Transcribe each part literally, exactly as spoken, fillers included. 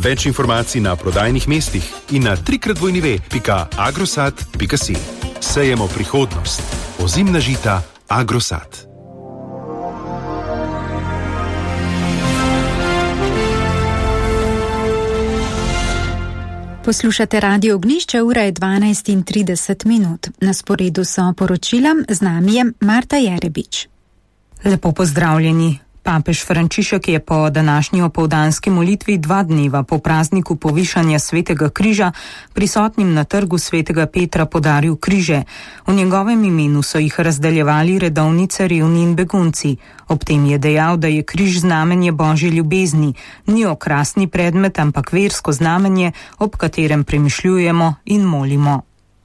Več informacij na prodajnih mestih in na trikrat dvojni ve pika agrosat pika si. Sejemo prihodnost. Ozimna žita Agrosat. Poslušate Radio Ognjišče, ura je dvanajst in trideset minut. Na sporedu so poročila, z nami je Marta Jerebič. Lepo pozdravljeni. Papež Frančišek je po današnji opoldanski molitvi dva dneva po prazniku povišanja Svetega križa prisotnim na trgu Svetega Petra podaril križe. V njegovem imenu so jih razdeljevali redovnice, revni in begunci. Ob tem je dejal, da je križ znamenje Božje ljubezni, ni okrasni predmet, ampak versko znamenje, ob katerem premišljujemo in molimo.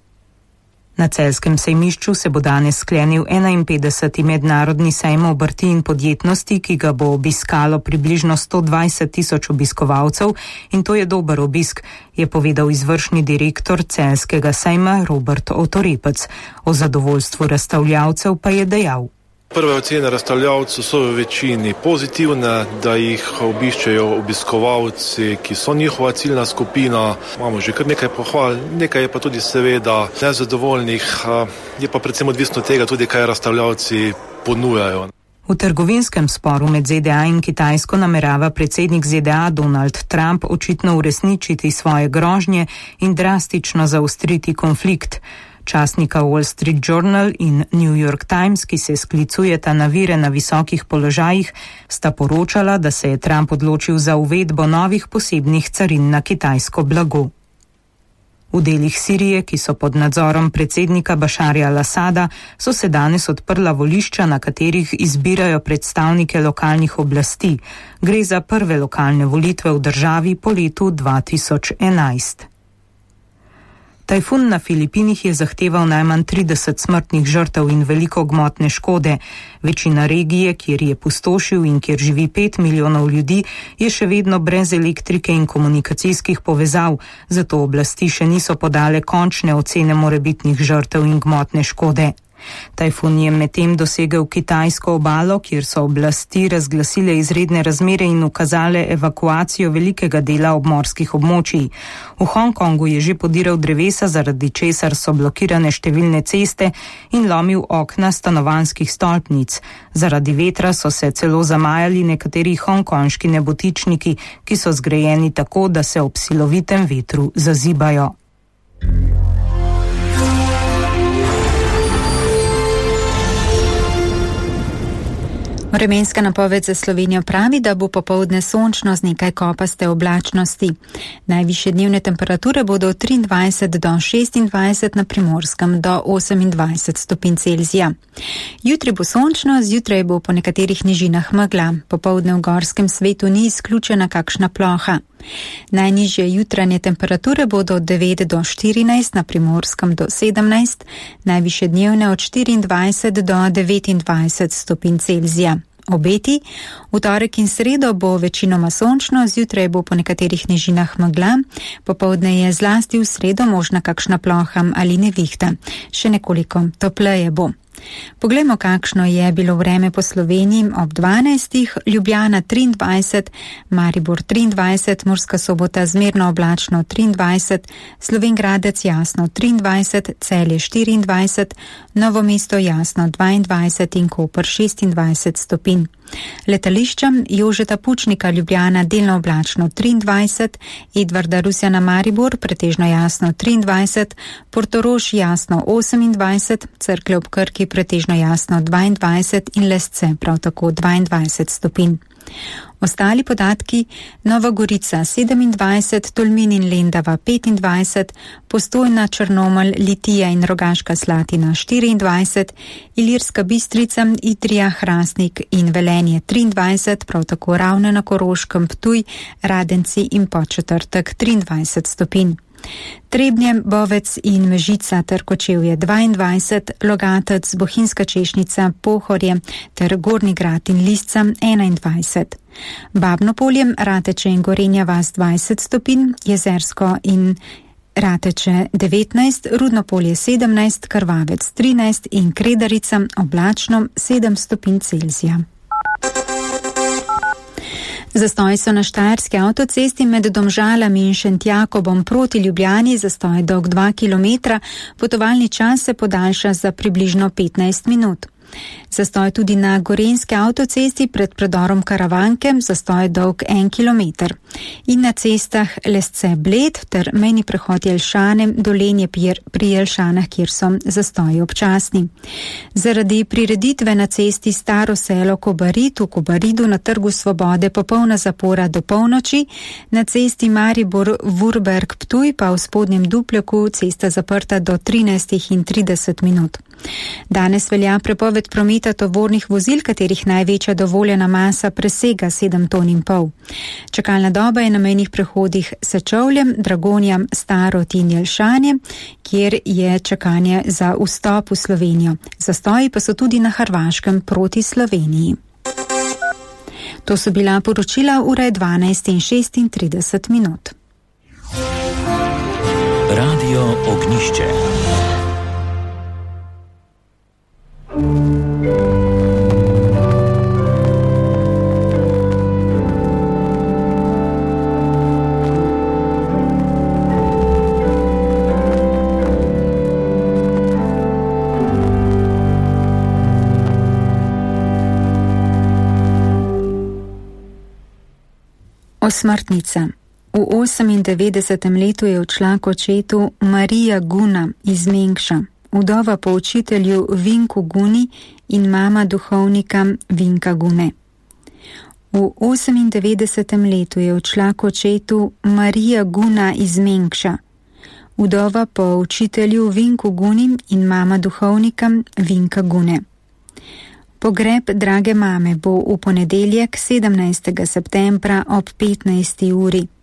Na Celjskem sejmišču se bo danes sklenil enainpetdeseti mednarodni sejem obrti in podjetnosti, ki ga bo obiskalo približno sto dvajset tisoč obiskovalcev, in to je dober obisk, je povedal izvršni direktor Celjskega sejma Robert Otorepec. O zadovoljstvu razstavljavcev pa je dejal: Prve ocene razstavljavcev so v večini pozitivne, da jih obiščejo obiskovalci, ki so njihova ciljna skupina. Imamo že kar nekaj pohval, nekaj je pa tudi seveda nezadovoljnih, je pa predvsem odvisno tega tudi, kaj razstavljavci ponujajo. V trgovinskem sporu med Z D A in Kitajsko namerava predsednik Z D A Donald Trump očitno uresničiti svoje grožnje in drastično zaostriti konflikt. Časnika Wall Street Journal in New York Times, ki se sklicujeta na vire na visokih položajih, sta poročala, da se je Trump odločil za uvedbo novih posebnih carin na kitajsko blago. V delih Sirije, ki so pod nadzorom predsednika Bašarja al-Asada, so se danes odprla volišča, na katerih izbirajo predstavnike lokalnih oblasti. Gre za prve lokalne volitve v državi po letu dva tisoč enajst. Tajfun na Filipinih je zahteval najmanj trideset smrtnih žrtev in veliko gmotne škode. Večina regije, kjer je pustošil in kjer živi pet milijonov ljudi, je še vedno brez elektrike in komunikacijskih povezav, zato oblasti še niso podale končne ocene morebitnih žrtev in gmotne škode. Tajfun je medtem dosegel kitajsko obalo, kjer so oblasti razglasile izredne razmere in ukazale evakuacijo velikega dela obmorskih območij. V Hongkongu je že podiral drevesa, zaradi česar so blokirane številne ceste, in lomil okna stanovanjskih stolpnic. Zaradi vetra so se celo zamajali nekateri hongkonški nebotičniki, ki so zgrajeni tako, da se ob silovitem vetru zazibajo. Vremenska napoved za Slovenijo pravi, da bo popoldne sončno z nekaj kopaste oblačnosti. Najvišje dnevne temperature bodo od triindvajset do šestindvajset, na Primorskem do osemindvajset stopinj Celzija. Jutri bo sončno, zjutraj bo po nekaterih nižinah megla. Popoldne v gorskem svetu ni izključena kakšna ploha. Najnižje jutranje temperature bodo od devet do štirinajst, na Primorskem do sedemnajst, najvišje dnevne od štiriindvajset do devetindvajset stopinj Celzija. Obeti: v torek in sredo bo večinoma sončno, zjutraj bo po nekaterih nižinah megla, popoldne je zlasti v sredo možna kakšna ploha ali nevihta. Še nekoliko topleje bo. Poglejmo, kakšno je bilo vreme po Sloveniji ob dvanajstih. Ljubljana triindvajset, Maribor triindvajset, Murska Sobota zmerno oblačno triindvajset, Slovenj Gradec jasno triindvajset, Celje štiriindvajset, Novo mesto jasno dvaindvajset in Koper šestindvajset stopinj. Letališča: Jožeta Pučnika Ljubljana delno oblačno triindvajset, Edvarda Rusjana Maribor pretežno jasno triindvajset, Portorož jasno osemindvajset, Cerklje ob Krki pretežno jasno dvaindvajset in Lesce prav tako dvaindvajset stopinj. Ostali podatki: Nova Gorica sedemindvajset, Tolmin in Lendava petindvajset, Postojna, Črnomelj, Litija in Rogaška Slatina štiriindvajset, Ilirska Bistrica, Idrija, Hrastnik in Velenje triindvajset, prav tako Ravne na Koroškem, Ptuj, Radenci in Podčetrtek triindvajset stopinj. Trebnje, Bovec in Mežica ter Kočevje dvaindvajset, Logatec, Bohinjska Češnica, Pohorje ter Gornji Grad in Lisca enaindvajset. Babno Polje, Rateče in Gorenja vas dvajset stopinj, Jezersko in Rateče devetnajst, Rudno Polje sedemnajst, Krvavec trinajst in Kredarica oblačno sedem stopinj Celzija. Zastoji so na štajerski avtocesti med Domžalami in Šentjakobom proti Ljubljani, zastoj dolg dva kilometra, potovalni čas se podaljša za približno petnajst minut. Zastoj tudi na gorenjski avtocesti pred predorom Karavanke, zastoj dolg en kilometer. In na cestah Lesce-Bled ter mejni prehod Jelšane, Dolenje pri Jelšanah, kjer so zastoji občasni. Zaradi prireditve na cesti Staro selo Kobarid v Kobaridu na Trgu Svobode popolna zapora do polnoči, na cesti Maribor-Vurberg-Ptuj pa v Spodnjem Dupljaku cesta zaprta do trinajst trideset minut. Danes velja prepoved prometa tovornih vozil, katerih največja dovoljena masa presega sedem ton in pol. Čakalna doba je na mejnih prehodih Sečovljem, Dragonjam, Starod in Jelšanje, kjer je čakanje za vstop v Slovenijo. Zastoji pa so tudi na Hrvaškem proti Sloveniji. To so bila poročila, ura je dvanajst in šestintrideset minut. Radio Ognjišče. Osmrtnica. V osemindevetdesetem letu je odšla k očetu Marija Guna iz Mengša, vdova po učitelju Vinku Guni in mama duhovnika Vinka Gune. V osemindevetdesetem letu je odšla k očetu Marija Guna iz Mengša, vdova po učitelju Vinku Guni in mama duhovnika Vinka Gune. Pogreb drage mame bo v ponedeljek sedemnajstega septembra ob petnajsti uri.